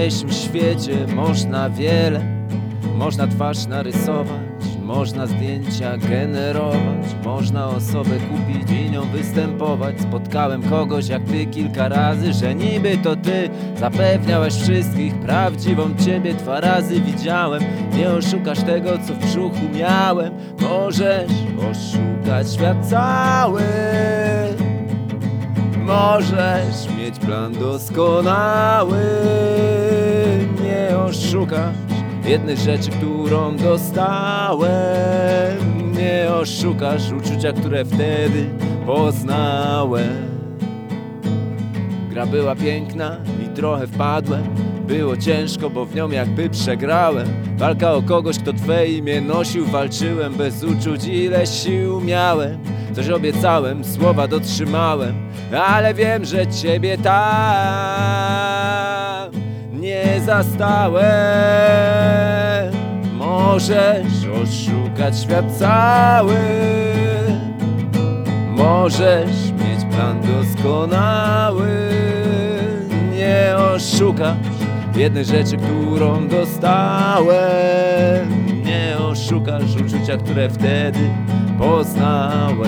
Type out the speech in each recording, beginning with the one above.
dzisiejszym świecie można wiele. Można twarz narysować, można zdjęcia generować, można osobę kupić i nią występować. Spotkałem kogoś jak ty kilka razy, że niby to ty zapewniałeś wszystkich prawdziwą ciebie 2 razy widziałem. Nie oszukasz tego, co w brzuchu miałem. Możesz oszukać świat cały, możesz mieć plan doskonały. Nie oszukasz jednej rzeczy, którą dostałem. Nie oszukasz uczucia, które wtedy poznałem. Gra była piękna i trochę wpadłem. Było ciężko, bo w nią jakby przegrałem. Walka o kogoś, kto twe imię nosił. Walczyłem bez uczuć, ile sił miałem. Coś obiecałem, słowa dotrzymałem, ale wiem, że ciebie tam nie zastałem. Możesz oszukać świat cały, możesz mieć plan doskonały. Nie oszukasz jednej rzeczy, którą dostałem. Nie oszukasz uczucia, które wtedy poznałem.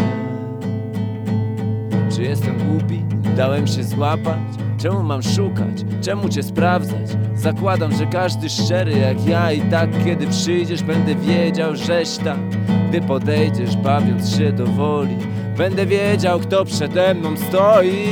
Czy jestem głupi? Dałem się złapać? Czemu mam szukać? Czemu cię sprawdzać? Zakładam, że każdy szczery jak ja. I tak kiedy przyjdziesz, będę wiedział, żeś tak. Gdy podejdziesz, bawiąc się do woli, będę wiedział, kto przede mną stoi.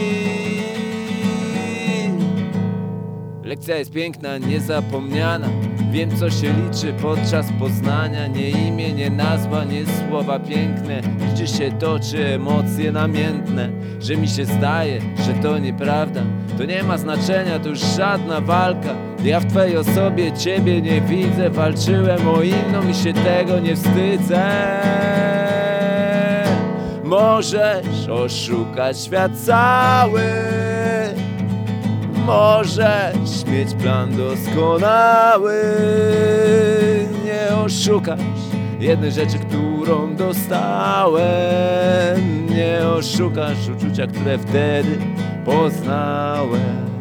Lekcja jest piękna, niezapomniana. Wiem, co się liczy podczas poznania. Nie imię, nie nazwa, nie słowa piękne. Liczy się to, czy emocje namiętne. Że mi się zdaje, że to nieprawda. To nie ma znaczenia, to już żadna walka. Ja w twojej osobie ciebie nie widzę. Walczyłem o inną i się tego nie wstydzę. Możesz oszukać świat cały, możesz mieć plan doskonały. Nie oszukasz jednej rzeczy, którą dostałem. Nie oszukasz uczucia, które wtedy poznałem.